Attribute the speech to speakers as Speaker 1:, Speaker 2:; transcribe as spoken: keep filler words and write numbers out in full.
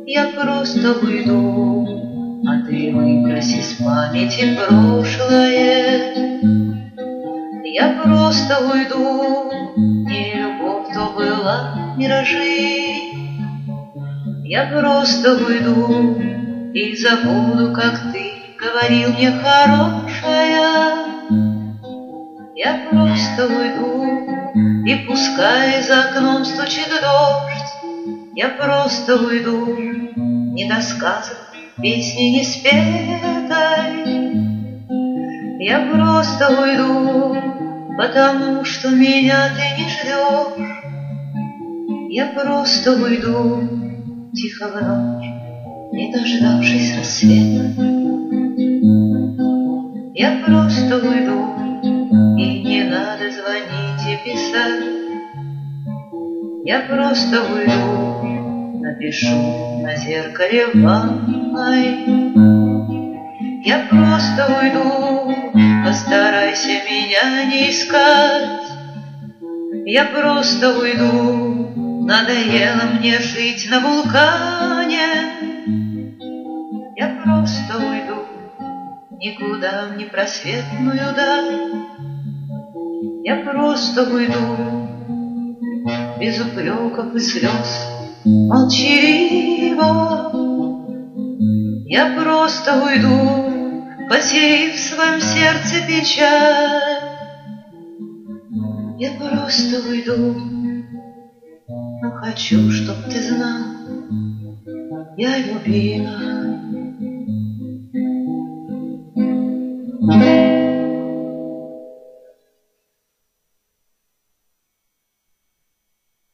Speaker 1: Я просто уйду, а ты выброси с памяти прошлое. Я просто уйду, не любовь то была, миражи. Я просто уйду и забуду, как ты говорил мне хорошая. Я просто уйду, и пускай за окном стучит дождь. Я просто уйду, недосказанной, песни не спетой. Я просто уйду, потому что меня ты не ждешь. Я просто уйду, тихо в ночь, не дождавшись рассвета. Я просто уйду, и не надо звонить и писать. Я просто уйду, напишу на зеркале ванной. Я просто уйду, постарайся меня не искать. Я просто уйду, надоело мне жить на вулкане. Я просто уйду, никуда в непросветную даль. Я просто уйду, без упреков и слез, молчаливо. Я просто уйду, потеряв в своем сердце печаль. Я просто уйду, но хочу, чтоб ты знал, я любила.